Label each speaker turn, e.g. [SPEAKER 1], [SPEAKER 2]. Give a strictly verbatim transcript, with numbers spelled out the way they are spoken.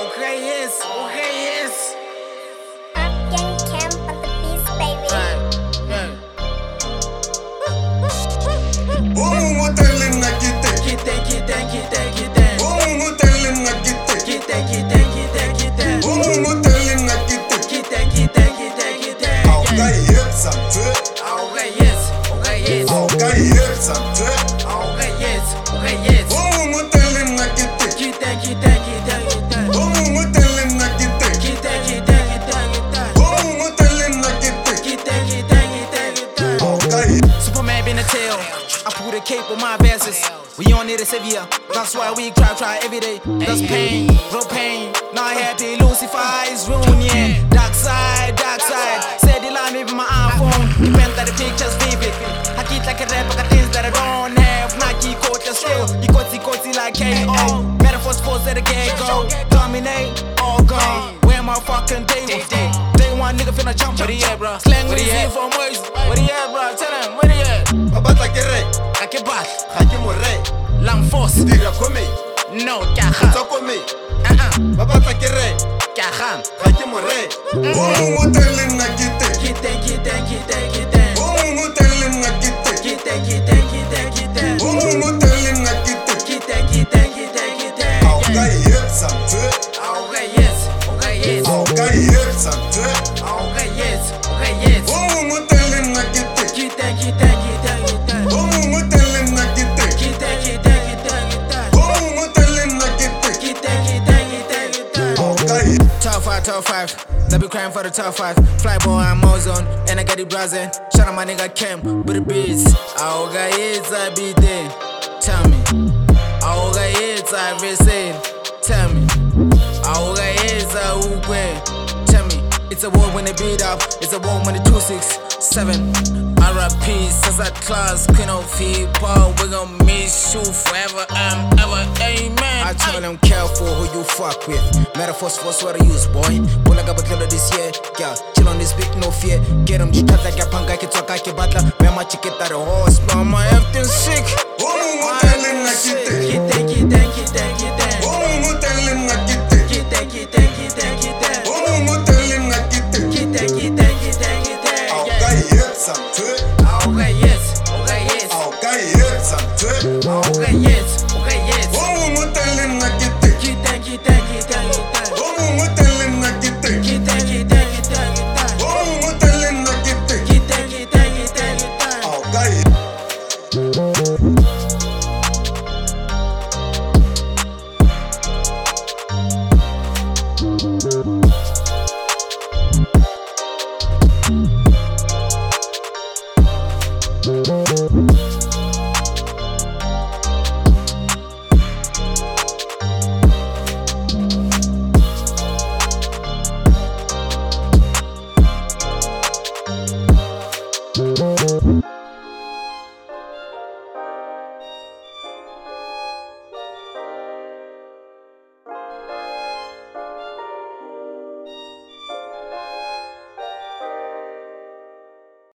[SPEAKER 1] Okay, yes, okay, yes.
[SPEAKER 2] Afghan camp on the beast, baby.
[SPEAKER 1] Right, yeah.
[SPEAKER 3] Bongo telling na kite,
[SPEAKER 1] Kite, kite, kite, kite.
[SPEAKER 3] bongo telling na kite,
[SPEAKER 1] Kite, kite, kite, kite.
[SPEAKER 3] bongo telling na kite.
[SPEAKER 1] Kite, kite, kite, kite.
[SPEAKER 3] Okay, yes, samtwe.
[SPEAKER 1] Okay, yes, okay, yes.
[SPEAKER 3] Okay, yes, samtwe.
[SPEAKER 1] Okay, yes, okay, yes.
[SPEAKER 3] Bongo telling na kite,
[SPEAKER 1] Kite, kite, kite, kite.
[SPEAKER 3] bongo telling na kite,
[SPEAKER 1] Kite, kite, kite, kite.
[SPEAKER 3] bongo telling na kite.
[SPEAKER 1] Kite, kite, kite, kite.
[SPEAKER 3] Okay,
[SPEAKER 1] Superman been a tail. I pull the cape with my verses. We on it a severe. That's why we cry, try every day. That's pain, real pain. Not happy. Lucifer is ruined, yeah. Dark side, dark side. Said the line with my iPhone. Depends that the picture's vivid. I keep like a rap, I got things that I don't have. Nike coach still. You cozy, cozy like K O. Metaphors, force that the get go. Dominate, all gone. Where my fucking day was day. Day one nigga finna jump. Where he at, bro? Slang with his info, boys. Where he at, bro? Tell him, where he at?
[SPEAKER 3] babata kere,
[SPEAKER 1] Kake bat,
[SPEAKER 3] haki more,
[SPEAKER 1] lang force.
[SPEAKER 3] dira kome,
[SPEAKER 1] No, kaka.
[SPEAKER 3] tokome.
[SPEAKER 1] Uh-uh,
[SPEAKER 3] Babata kere,
[SPEAKER 1] kaka.
[SPEAKER 3] haki more. Bongo telling na kite,
[SPEAKER 1] Kite, kite, kite, kite.
[SPEAKER 3] bongo telling na kite,
[SPEAKER 1] Kite, kite, kite, kite.
[SPEAKER 3] bongo telling na kite.
[SPEAKER 1] Kite, kite, kite, kite.
[SPEAKER 3] Okay, yes, samtwe.
[SPEAKER 1] Okay, yes, okay, yes.
[SPEAKER 3] Okay, yes, samtwe.
[SPEAKER 1] Okay, yes, okay, yes.
[SPEAKER 3] Bongo telling na kite,
[SPEAKER 1] Kite, kite, kite, kite.
[SPEAKER 3] bongo telling na kite,
[SPEAKER 1] Kite, kite, kite, kite.
[SPEAKER 3] bongo telling na kite.
[SPEAKER 1] Kite, kite, kite, kite.
[SPEAKER 3] Okay.
[SPEAKER 1] Top five, top five. They be crying for the top five. Flyboy, I'm ozone, and I got it buzzing. Shout out my nigga Cam with the beats. I got it, I be there. Tell me. I got it, I be saying. Tell me. I got it, I will Tell me. It's a war when they beat up. It's a war when the two six seven. R I P, Sunset Class, Queen of people. We gon' miss you forever and ever. Amen. I tell them careful who you fuck with. Metaphors for what I use, boy. Pull like a bottle this year. Yeah, chill on this big, no fear. Get them, you cut like a panga, get to a kaki battle. Man, my chicken, that a horse. Man, my everything sick.
[SPEAKER 3] Bongo telling